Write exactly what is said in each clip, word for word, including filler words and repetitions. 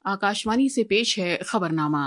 आकाशवाणी से पेश है खबरनामा।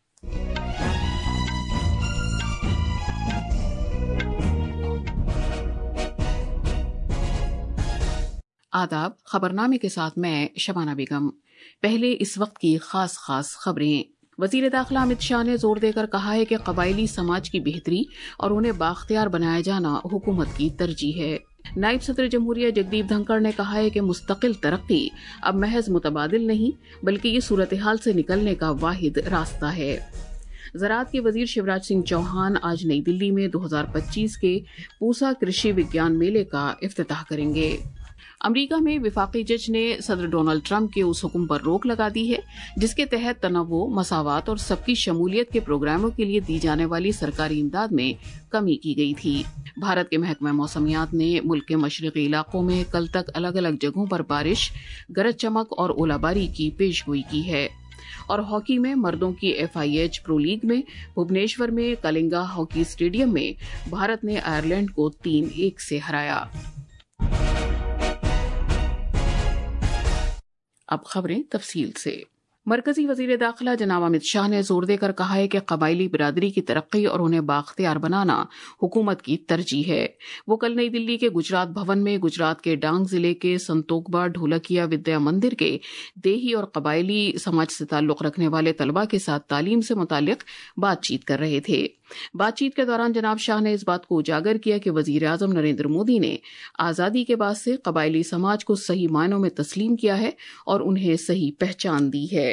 आदाब। खबरनामे के साथ मैं शबाना बेगम। पहले इस वक्त की खास खास खबरें। वजीर दाखिला अमित शाह ने जोर देकर कहा है कि कबायली समाज की बेहतरी और उन्हें बाख्तियार बनाया जाना हुकूमत की तरजीह है। नायब सदर जमहूरिया जगदीप धनखड़ ने कहा है कि मुस्तकिल तरक्की अब महज मुतबादिल नहीं बल्कि ये सूरत हाल से निकलने का वाहिद रास्ता है। ज़राअत के वजीर शिवराज सिंह चौहान आज नई दिल्ली में दो हज़ार पच्चीस के पूसा कृषि विज्ञान मेले का इफ्तिताह करेंगे। अमरीका में विफाकी जज ने सदर डोनाल्ड ट्रंप के उस हुक्म पर रोक लगा दी है जिसके तहत तनव्वु, मसावात और सबकी शमूलियत के प्रोग्रामों के लिए दी जाने वाली सरकारी इमदाद में कमी की गई थी। भारत के महकमा मौसमियात ने मुल्क के मशरकी इलाकों में कल तक अलग अलग जगहों पर बारिश, गरज चमक और ओलाबारी की पेशगोई की है। और हॉकी में मर्दों की F I H pro league में भुवनेश्वर में कलिंगा हॉकी स्टेडियम में भारत ने आयरलैंड को तीन एक से हराया। अब खबरें तफसील से। मरकजी वजीर दाखिला जनाब अमित शाह ने जोर देकर कहा है कि कबायली बिरादरी की तरक्की और उन्हें बाख्तियार बनाना हुकूमत की तरजीह है। वो कल नई दिल्ली के गुजरात भवन में गुजरात के डांग जिले के संतोकबा ढोलकिया विद्या मंदिर के देही और कबायली समाज से ताल्लुक रखने वाले तलबा के साथ तालीम से मुतालिक बातचीत कर रहे थे। बातचीत के दौरान जनाब शाह ने इस बात को उजागर किया कि वजीर आजम नरेंद्र मोदी ने आज़ादी के बाद से कबायली समाज को सही मायनों में तस्लीम किया है और उन्हें सही पहचान दी है।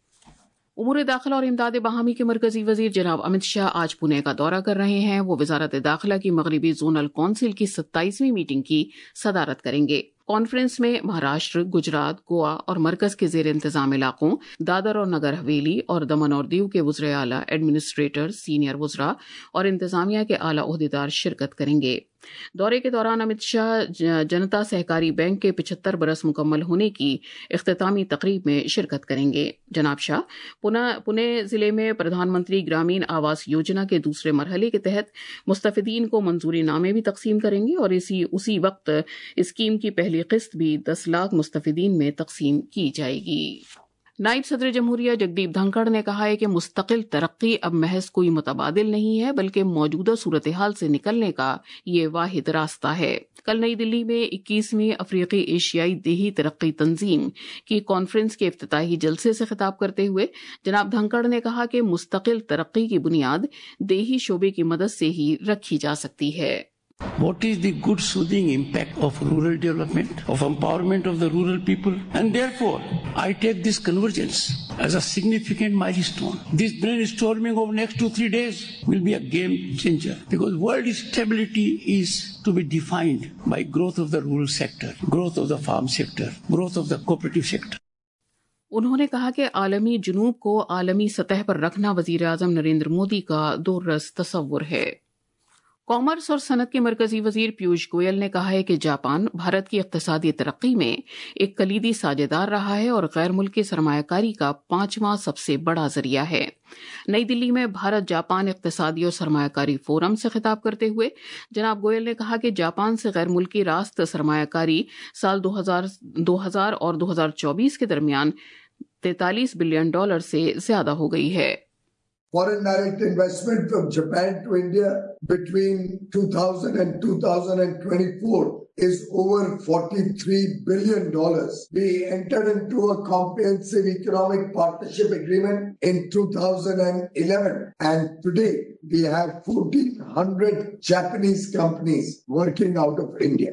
उमूर दाखिला और इमदाद बाहमी के मरकजी वजीर जनाब अमित शाह आज पुणे का दौरा कर रहे हैं। वो वजारत दाखिला की मगरबी जोनल कौंसिल की सत्ताईसवीं मीटिंग की सदारत करेंगे। कॉन्फ्रेंस में महाराष्ट्र, गुजरात, गोवा और मरकज के जेर इंतजाम इलाकों दादर और नगर हवेली और दमन और दीव के वज़्र आला, एडमिनिस्ट्रेटर, सीनियर वज़रा और इंतजामिया के आला ओहदेदार शिरकत करेंगे। दौरे के दौरान अमित शाह जनता सहकारी बैंक के पिछहत्तर बरस मुकम्मल होने की इख्तितामी तकरीब में शिरकत करेंगे। जनाब शाह पुणे जिले में प्रधानमंत्री ग्रामीण आवास योजना के दूसरे मरहले के तहत मुस्तफिदीन को मंजूरी नामे भी तकसीम करेंगे और इसी उसी वक्त स्कीम की पहली किस्त भी दस लाख मुस्तफिदीन में तकसीम की जाएगी। नायब सदर जमहूरिया जगदीप धनखड़ ने कहा है कि मुस्तकिल तरक्की अब महज कोई मुतबादिल नहीं है बल्कि मौजूदा सूरत हाल से निकलने का ये वाहिद रास्ता है। कल नई दिल्ली में इक्कीसवीं अफ्रीकी एशियाई देही तरक्की तंजीम की कॉन्फ्रेंस के इफ्तिताही जलसे से खिताब करते हुए जनाब धनखड़ ने कहा कि मुस्तकिल तरक्की की बुनियाद देही शोबे की मदद से ही रखी जा सकती है। What is the good soothing impact of rural development, of empowerment of the rural people? And therefore, I take this convergence as a significant milestone. This brainstorming of next two, three days will be a game changer because world stability is to be defined by growth of the rural sector, growth of the farm sector, growth of the cooperative sector. उन्होंने कहा कि आलमी जुनूब को आलमी सतह पर रखना वजीर आजम नरेंद्र मोदी का दूररस तसव्वुर है। कॉमर्स और सनत के मरकजी वजीर पीयूष गोयल ने कहा है कि जापान भारत की इक्तिसादी तरक्की में एक कलीदी साझेदार रहा है और गैर मुल्की सरमायाकारी का पांचवां सबसे बड़ा जरिया है। नई दिल्ली में भारत जापान इक्तिसादी और सरमायाकारी फोरम से खिताब करते हुए जनाब गोयल ने कहा कि जापान से गैर मुल्की रास्त सरमायाकारी साल दो हज़ार और दो हज़ार चौबीस के दरमियान तैंतालीस बिलियन डॉलर से ज्यादा हो गई है। Foreign direct investment from Japan to India between two thousand and two thousand twenty-four is over forty-three billion dollars. We entered into a comprehensive economic partnership agreement in two thousand eleven and today we have fourteen hundred Japanese companies working out of India.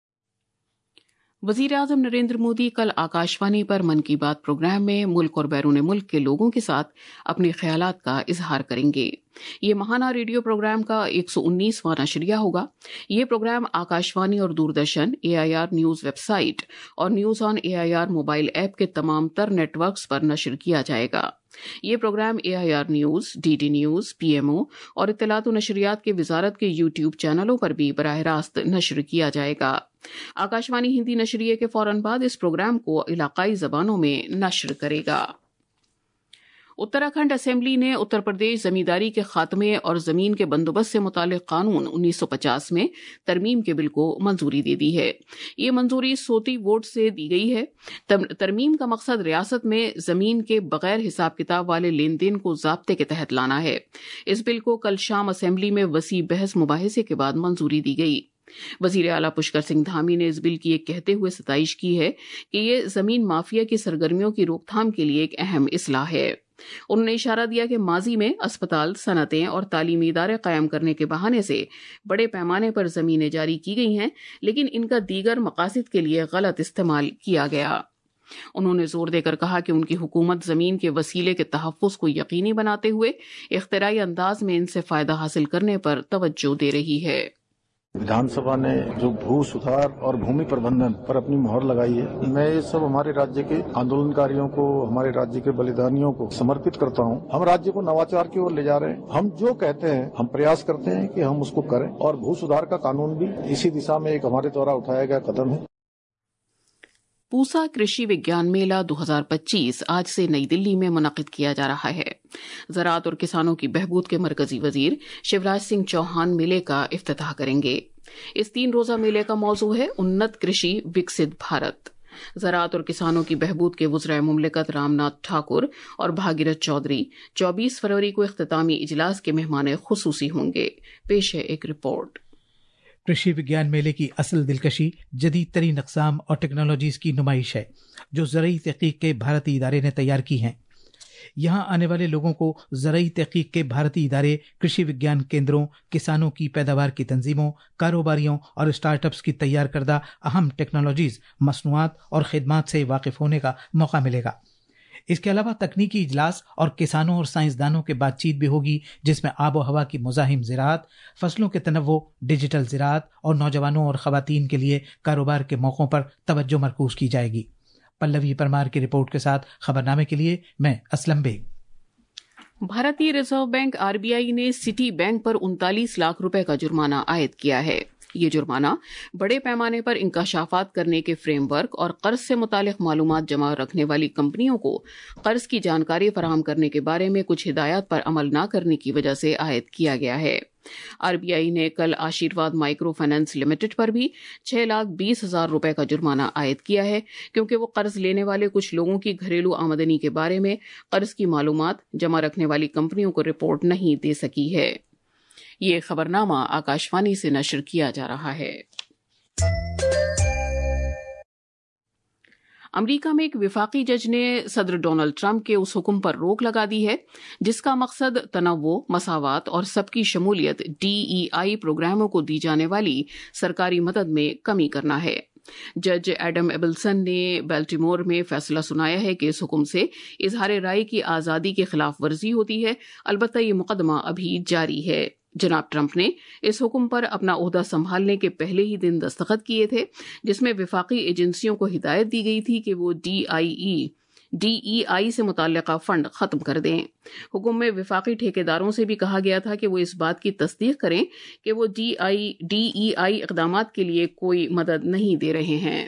वजीर आजम नरेंद्र मोदी कल आकाशवाणी पर मन की बात programme में मुल्क और बैरून मुल्क के लोगों के साथ अपने ख्यालात का इजहार करेंगे। ये महाना रेडियो प्रोग्राम का एक सौ उन्नीसवां नशरिया होगा। ये प्रोग्राम आकाशवाणी और Doordarshan, A I R news website और news on A I R mobile app के तमाम तर नेटवर्क्स पर नशर किया जाएगा। ये program A I R news, D D news, P M O और इत्तलात व नशरियात के वजारत के यूट्यूब चैनलों पर भी बराह रास्त नशर किया जाएगा। आकाशवाणी हिंदी नशरिये के फौरन बाद इस प्रोग्राम को इलाकाई जबानों में नशर करेगा। उत्तराखंड असेंबली ने उत्तर प्रदेश जमींदारी के खात्मे और जमीन के बंदोबस्त से मुतालिक कानून उन्नीस सौ पचास में तरमीम के बिल को मंजूरी दे दी है। ये मंजूरी सोती वोट से दी गई है। तरमीम का मकसद रियासत में जमीन के बगैर हिसाब किताब वाले लेन देन को ज़ाब्ते के तहत लाना है। इस बिल को कल शाम असेंबली में वसी बहस मुबाहिसे के बाद मंजूरी दी गई। वजीर आला पुष्कर सिंह धामी ने इस बिल की एक कहते हुए सताइश की है कि ये जमीन माफिया की सरगर्मियों की रोकथाम के लिए एक अहम इस्लाह है। उन्होंने इशारा दिया कि माजी में अस्पताल, सनतें और तालीमी इदारे कायम करने के बहाने से बड़े पैमाने पर जमीनें जारी की गई हैं, लेकिन इनका दीगर मकासद के लिए गलत इस्तेमाल किया गया। उन्होंने जोर देकर कहा कि उनकी हुकूमत जमीन के वसीले के तहफ़्फ़ुज़ को यकीनी बनाते हुए इख्तिराई अंदाज में इनसे फायदा हासिल करने पर तवज्जो दे रही है। विधानसभा ने जो भू सुधार और भूमि प्रबंधन पर अपनी मोहर लगाई है, मैं ये सब हमारे राज्य के आंदोलनकारियों को, हमारे राज्य के बलिदानियों को समर्पित करता हूँ। हम राज्य को नवाचार की ओर ले जा रहे हैं। हम जो कहते हैं, हम प्रयास करते हैं कि हम उसको करें, और भू सुधार का कानून भी इसी दिशा में एक हमारे द्वारा उठाया गया कदम है। पूसा कृषि विज्ञान मेला दो हज़ार पच्चीस आज से नई दिल्ली में मुनक़िद किया जा रहा है। ज़राअत और किसानों की बहबूद के मरकजी वजीर शिवराज सिंह चौहान मेले का इफ्तिताह करेंगे। इस तीन रोजा मेले का मौजू है उन्नत कृषि विकसित भारत। ज़राअत और किसानों की बहबूद के वज़ीर मुमलिकत रामनाथ ठाकुर और भागीरथ चौधरी चौबीस फरवरी को इख्तितामी इजलास के मेहमान खुसूसी होंगे। पेश है एक रिपोर्ट। कृषि विज्ञान मेले की असल दिलकशी जदीद तरीन अक़साम और टेक्नोलॉजीज़ की नुमाइश है जो ज़रई तहक़ीक़ के भारतीय इदारे ने तैयार की हैं। यहाँ आने वाले लोगों को ज़रई तहक़ीक़ के भारतीय इदारे, कृषि विज्ञान केंद्रों, किसानों की पैदावार की तंजीमों, कारोबारियों और स्टार्टअप्स की तैयार करदा अहम टेक्नोलॉजीज़, मसनूआत और खिदमात से वाकिफ़ होने का मौका मिलेगा। इसके अलावा तकनीकी इजलास और किसानों और साइंसदानों के बातचीत भी होगी, जिसमें आबो हवा की मुज़ाहिम ज़राअत, फसलों के तनव्वुं, डिजिटल ज़राअत और नौजवानों और ख़वातीन के लिए कारोबार के मौक़ों पर तवज्जो मरकूज़ की जाएगी। पल्लवी परमार की रिपोर्ट के साथ खबरनामे के लिए मैं असलम बेग। भारतीय रिजर्व बैंक आरबीआई ने सिटी बैंक पर उनतालीस लाख रुपए का जुर्माना आयद किया है। ये जुर्माना बड़े पैमाने पर इंकशाफात करने के फ्रेमवर्क और कर्ज से मुतालिक मालूमात जमा रखने वाली कंपनियों को कर्ज की जानकारी फराहम करने के बारे में कुछ हिदायत पर अमल न करने की वजह से आयद किया गया है। आरबीआई ने कल आशीर्वाद माइक्रो फाइनेंस लिमिटेड पर भी छह लाख बीस हजार रुपए का जुर्माना आयद किया है, क्योंकि वो कर्ज लेने वाले कुछ लोगों की घरेलू आमदनी के बारे में कर्ज की मालूमात जमा रखने वाली कंपनियों को रिपोर्ट नहीं दे सकी है। ये खबरनामा आकाशवाणी से नशर किया जा रहा है। अमेरिका में एक विफाकी जज ने सदर डोनाल्ड ट्रंप के उस हुक्म पर रोक लगा दी है जिसका मकसद तनव्वुं, मसावात और सबकी शमूलियत डीईआई प्रोग्रामों को दी जाने वाली सरकारी मदद में कमी करना है। जज एडम एबल्सन ने बेल्टिमोर में फैसला सुनाया है कि इस हुक्म से इजहार राय की आज़ादी की खिलाफ वर्जी होती है। अलबत्ता ये मुकदमा अभी जारी है। जनाब ट्रंप ने इस हुक्म पर अपना ओहदा संभालने के पहले ही दिन दस्तखत किए थे, जिसमें विफाकी एजेंसियों को हिदायत दी गई थी कि वो डीआईई डीईआई से मुताल्लिका फंड खत्म कर दें। हुक्म में विफाकी ठेकेदारों से भी कहा गया था कि वो इस बात की तस्दीक करें कि वो डीआई डीईआई इक़दामात के लिए कोई मदद नहीं दे रहे हैं।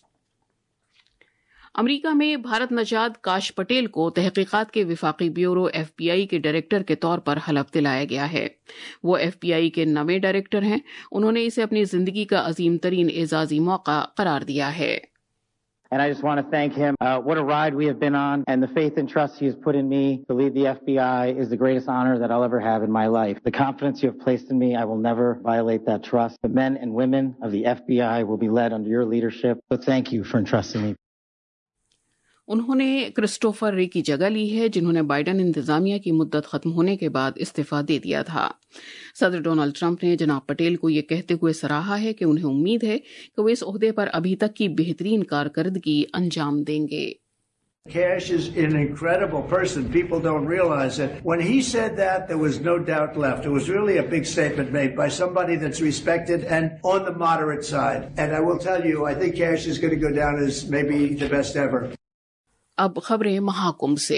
अमेरिका में भारत नजाद काश पटेल को तहकीकात के विफाकी ब्यूरो एफबीआई के डायरेक्टर के तौर पर हलफ दिलाया गया है। वो एफबीआई के नवे डायरेक्टर हैं। उन्होंने इसे अपनी जिंदगी का अजीम तरीन एजाजी मौका करार दिया है। And I just want to thank him. Uh, what a ride we have been on, and the faith and trust he has put in me to lead the F B I is the greatest honor that I'll ever have in my life. The confidence you have placed in me, I will never violate that trust. The men and women of the F B I will be led under your leadership. So thank you for entrusting me. उन्होंने Christopher Wray की जगह ली है, जिन्होंने Biden इंतजामिया की मुद्दत खत्म होने के बाद इस्तीफा दे दिया था। सदर डोनाल्ड ट्रंप ने जनाब पटेल को ये कहते हुए सराहा है कि उन्हें उम्मीद है कि वो इस ओहदे पर अभी तक की बेहतरीन कारकर्दगी अंजाम देंगे। Kash is an incredible person. People don't realize it. When he said that, there was no doubt left. It was really a big statement made by somebody that's respected and on the moderate side. And I will tell you, I think Kash is going to go down as maybe the best ever. अब खबरें महाकुंभ से।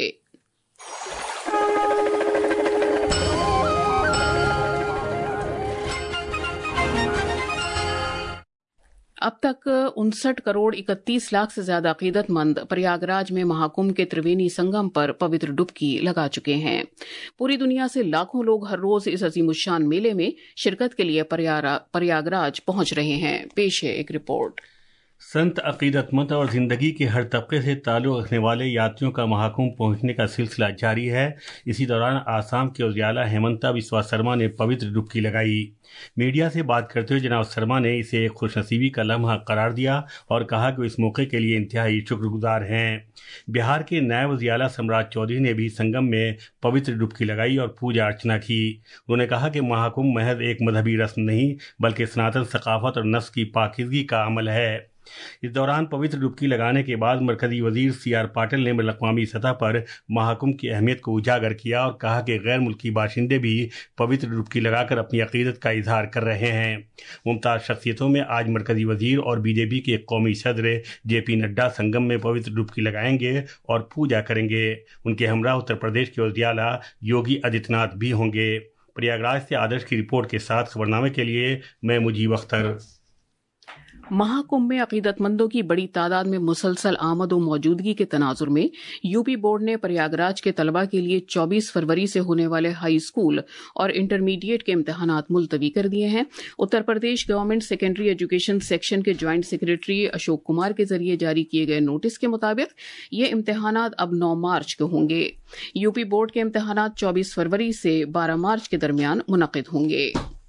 अब तक उनसठ करोड़ इकतीस लाख से ज्यादा अकीदत मंद प्रयागराज में महाकुंभ के त्रिवेणी संगम पर पवित्र डुबकी लगा चुके हैं। पूरी दुनिया से लाखों लोग हर रोज इस अजीमुशान मेले में शिरकत के लिए प्रयागराज पहुंच रहे हैं। पेश है एक रिपोर्ट। संत अकीदतमंद और जिंदगी के हर तबके से ताल्लुक़ रखने वाले यात्रियों का महाकुंभ पहुंचने का सिलसिला जारी है। इसी दौरान आसाम के उजियाला हेमंता बिस्वा शर्मा ने पवित्र डुबकी लगाई। मीडिया से बात करते हुए जनाब शर्मा ने इसे एक खुशनसीबी का लम्हा करार दिया और कहा कि इस मौके के लिए इंतहाई शुक्रगुजार हैं। बिहार के नायब उजियाला सम्राट चौधरी ने भी संगम में पवित्र डुबकी लगाई और पूजा अर्चना की। उन्होंने कहा कि महाकुंभ महज एक मजहबी रस्म नहीं बल्कि सनातन सकाफत और नस्ल की पाकीज़गी का अमल है। इस दौरान पवित्र डुबकी लगाने के बाद मरकजी वजीर सी आर पाटिल ने बैनुल-अक़वामी सतह पर महाकुंभ की अहमियत को उजागर किया और कहा कि गैर मुल्की बाशिंदे भी पवित्र डुबकी लगाकर अपनी अकीदत का इजहार कर रहे हैं। मुमताज़ शख्सियतों में आज मरकजी वजीर और बीजेपी के कौमी सदर जे पी नड्डा संगम में पवित्र डुबकी लगाएंगे और पूजा करेंगे। उनके हमरा उत्तर प्रदेश के उजियाला योगी आदित्यनाथ भी होंगे। प्रयागराज से आदर्श की रिपोर्ट के साथ खबरनामे के लिए मैं मुजीब अख्तर। महाकुंभ में अकीदतमंदों की बड़ी तादाद में मुसलसल आमद व मौजूदगी के तनाजुर में यूपी बोर्ड ने प्रयागराज के तलबा के लिए चौबीस फरवरी से होने वाले हाई स्कूल और इंटरमीडिएट के इम्तहानात मुलतवी कर दिए हैं। Uttar Pradesh government secondary education section के ज्वाइंट सेक्रेटरी अशोक कुमार के जरिए जारी किए गए नोटिस के मुताबिक ये इम्तहानात अब नौ मार्च को होंगे। यूपी बोर्ड के इम्तहानात चौबीस फरवरी से बारह मार्च के दरमियान मुनक़िद होंगे।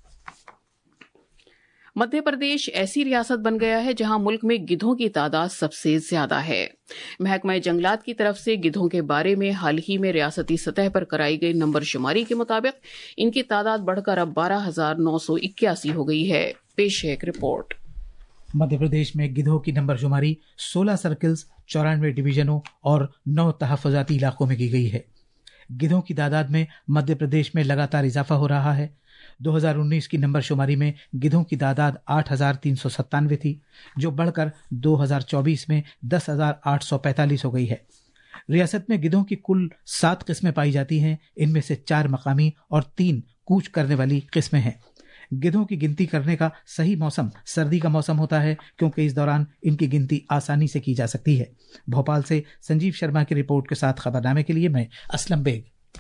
मध्य प्रदेश ऐसी रियासत बन गया है जहां मुल्क में गिद्धों की तादाद सबसे ज्यादा है। महकमा जंगलात की तरफ से गिद्धों के बारे में हाल ही में रियासती सतह पर कराई गई नंबर शुमारी के मुताबिक इनकी तादाद बढ़कर अब बारह हजार नौ सौ इक्यासी हो गई है। पेश है एक रिपोर्ट। मध्य प्रदेश में गिद्धों की नंबर शुमारी सोलह सर्किल्स, चौरानवे डिवीजनों और नौ तहफ़्फ़ुज़ाती इलाकों में की गई है। गिद्धों की तादाद में मध्य प्रदेश में लगातार इजाफा हो रहा है। दो हज़ार उन्नीस की नंबर शुमारी में गिद्धों की तादाद आठ हजार तीन सौ सत्तानवे थी, जो बढ़कर दो हज़ार चौबीस में दस हजार आठ सौ पैंतालीस हो गई है। रियासत में गिद्धों की कुल सात किस्में पाई जाती हैं। इनमें से चार मकामी और तीन कूच करने वाली किस्में हैं। गिद्धों की गिनती करने का सही मौसम सर्दी का मौसम होता है, क्योंकि इस दौरान इनकी गिनती आसानी से की जा सकती है। भोपाल से संजीव शर्मा की रिपोर्ट के साथ खबरनामे के लिए मैं असलम बेग।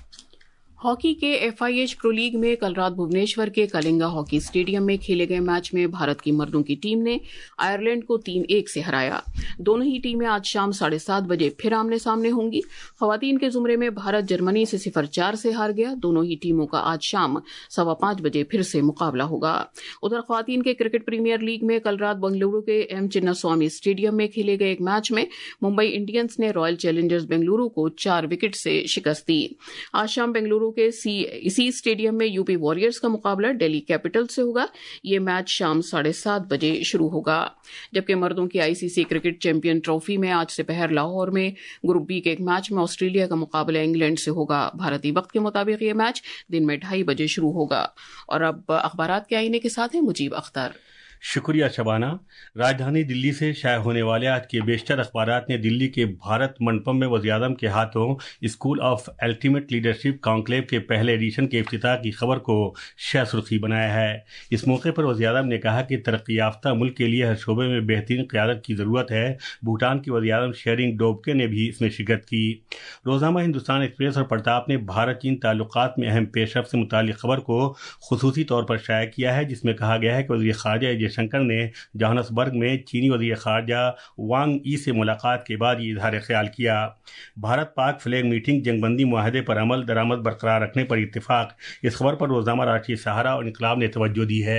हॉकी के F I H pro league में कल रात भुवनेश्वर के कलिंगा हॉकी स्टेडियम में खेले गए मैच में भारत की मर्दों की टीम ने आयरलैंड को तीन एक से हराया। दोनों ही टीमें आज शाम साढ़े सात बजे फिर आमने सामने होंगी। खवातीन के जुमरे में भारत जर्मनी से सिफर चार से हार गया। दोनों ही टीमों का आज शाम सवा पांच बजे फिर से मुकाबला होगा। उधर खवातीन के क्रिकेट प्रीमियर लीग में कल रात बेंगलुरु के एम चिन्नास्वामी स्टेडियम में खेले गए एक मैच में मुंबई इंडियंस ने रॉयल चैलेंजर्स बेंगलुरु को चार विकेट से शिकस्त दी। आज शाम बेंगलुरु के सी, इसी स्टेडियम में यूपी वॉरियर्स का मुकाबला दिल्ली कैपिटल से होगा। ये मैच शाम साढ़े सात बजे शुरू होगा। जबकि मर्दों की आईसीसी क्रिकेट चैंपियन ट्रॉफी में आज दोपहर लाहौर में ग्रुप बी के एक मैच में ऑस्ट्रेलिया का मुकाबला इंग्लैंड से होगा। भारतीय वक्त के मुताबिक ये मैच दिन में ढाई बजे शुरू होगा। और अब अखबारात के आईने के साथ हैं मुजीब अख्तर। शुक्रिया शबाना। राजधानी दिल्ली से शाया होने वाले आज के बेशतर अखबारात ने दिल्ली के भारत मंडपम में वज़ीर-ए-आज़म के हाथों school of ultimate leadership conclave के पहले एडिशन के इफ्तिताह की खबर को शाह सुर्खी बनाया है। इस मौके पर वज़ीर-ए-आज़म ने कहा कि तरक्की याफ्ता मुल्क के लिए हर शोबे में बेहतरीन क़यादत की ज़रूरत है। भूटान की वज़ीर-ए-आज़म शेरिंग डोबके ने भी इसमें शिरकत की। रोज़नामा हिंदुस्तान एक्सप्रेस और प्रताप ने भारत चीन ताल्लुकात में अहम पेशरफ से मुताल्लिक़ खबर को खुसूसी तौर पर शाया किया है, जिसमें कहा गया है कि वज़ीर ख़ारजा शंकर ने जोहान्सबर्ग में चीनी वज़ीर ख़ारजा वांग ई से मुलाकात के बाद ये इज़हार ख्याल किया। भारत पाक फ्लैग मीटिंग जंगबंदी मुआहदे पर अमल दरामद बरकरार रखने पर इत्तेफाक। इस खबर पर रोज़नामा राष्ट्रीय सहारा और इनकलाब ने तवज्जो दी है।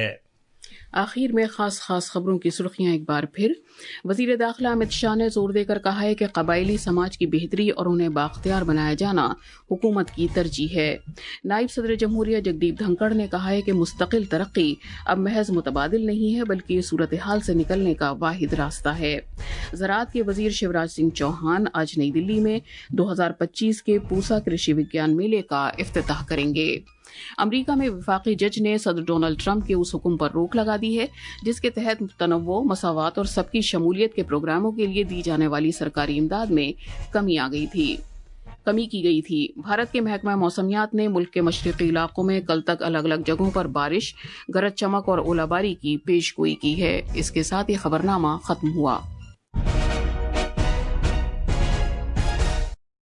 आखिर में खास खास खबरों की सुर्खियां एक बार फिर। वजीर दाखिला अमित शाह ने जोर देकर कहा है कि कबायली समाज की बेहतरी और उन्हें बाख्तियार बनाया जाना हुकूमत की तरजीह है। नायब सदर जमहूरिया जगदीप धनखड़ ने कहा है कि मुस्तकिल तरक्की अब महज मुतबादिल नहीं है, बल्कि ये सूरत हाल से निकलने का वाहिद रास्ता है। ज़राअत के वजीर शिवराज सिंह चौहान आज नई दिल्ली में दो हजार पच्चीस के पूसा कृषि विज्ञान मेले का इफ्तिताह करेंगे। अमरीका में वफाकी जज ने सदर डोनाल्ड ट्रंप के उस हुक्म पर रोक लगा दी है जिसके तहत तनव्वो, मसावात और सबकी शमूलियत के प्रोग्रामों के लिए दी जाने वाली सरकारी इमदाद में कमी आ गई थी। کمی کی گئی تھی۔ بھارت کے محکمہ موسمیات نے ملک کے مشرقی علاقوں میں کل تک الگ الگ جگہوں پر بارش، گرج چمک اور اولہ باری کی پیش گوئی کی ہے۔ اس کے ساتھ یہ خبرنامہ ختم ہوا۔